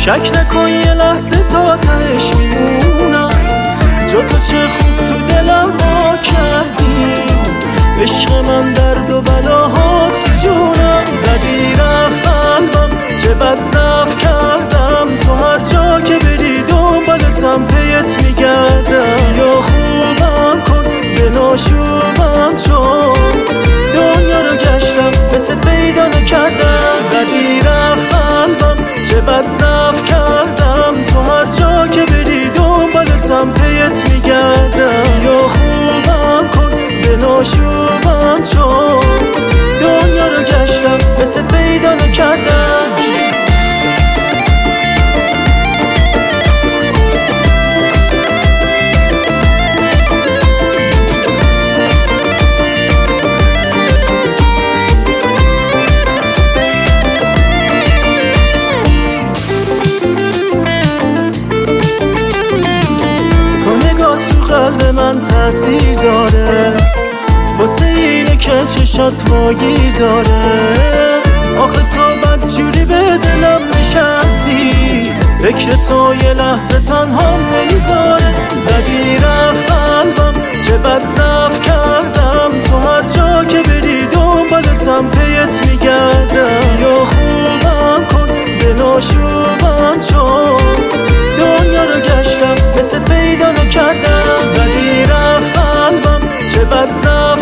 شک نکن یه لحظه تا تهش میمونم، جا تو چه خوب تو دلم وا کردی. عشق من درد و بلاهات جونم، زدی رفت قلبم چه بد ضعف کردم. تو هر جا که بری دنبالتم پیت میگردم. یا خوبم کن به ناشوبم چون دنیا رو گشتم مثل پیدا نکردم. زدی رفت قلبم چه بد ضعف کردم. تو هر جا که بری دنبالتم پیت میگردم. یا خوبم کن به ناشوبم چون دنیا رو گشتم مثل پیدا نکردم. قلب من تأثیر داره، واسه اینه که چشات واگی داره. آخه تا بدجوری به دلم نشستی، فکر تو یه لحظه تنها نمیذاره. زدی رفت قلبم چه بد ضعف کردم. تو هر جا که بری دنبالتم پیت میگردم. یا خوبم کن به ناشوبم چون دنیا رو گشتم مثل پیدا نکردم. زدی رفت قلبم چه بد ضعف